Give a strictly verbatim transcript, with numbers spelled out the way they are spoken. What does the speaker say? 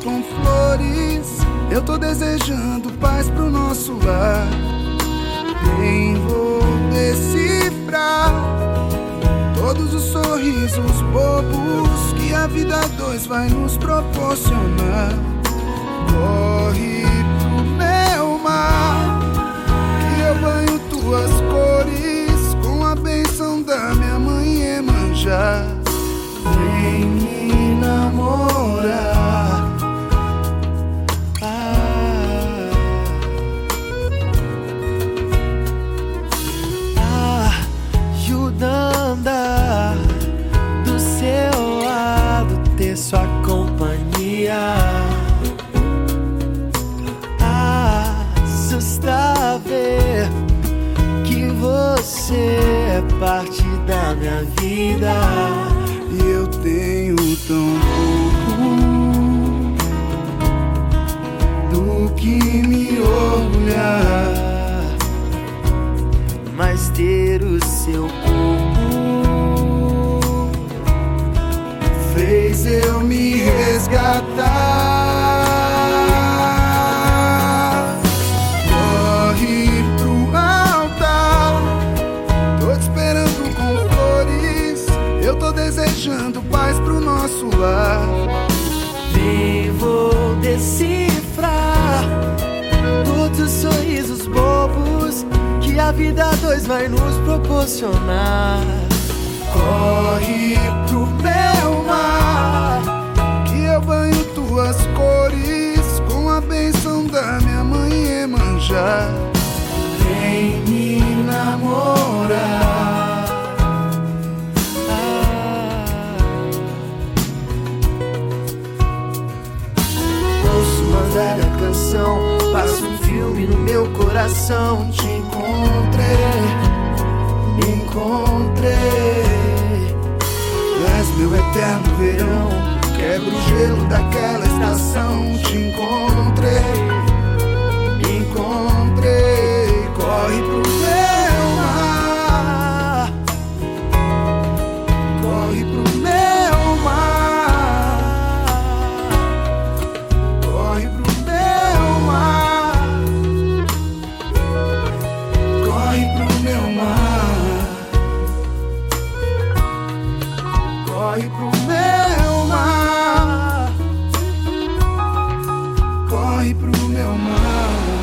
com flores. Eu tô desejando paz pro nosso lar. Nem vou decifrar todos os sorrisos bobos que a vida a dois vai nos proporcionar. Corre pro meu mar, que eu banho tuas cores com a bênção da minha mãe Iemanjá. Vem me namorar. Ah, ajudando do seu lado, ter sua companhia. Assusta ver que você é parte da minha vida. E eu tenho tão pouco do que me orgulhar, mas ter o seu corpo fez eu me resgatar. Corre pro altar, tô te esperando com flores. Eu tô desejando paz pro nosso lar. Vem, vou decifrar todos os sorrisos bobos que a vida a dois vai nos proporcionar. Corre pro meu mar, que eu banho tuas cores com a bênção da minha mãe Iemanjá. Vem me namorar. Ouço uma velha canção, passa um filme no meu coração. Te encontrei, me encontrei. És meu eterno verão, quebra o gelo daquela estação. Te encontrei, me encontrei. Corre pro meu mar, corre pro meu mar, corre pro meu mar, corre pro meu mar, corre pro meu mar, corre pro meu mar.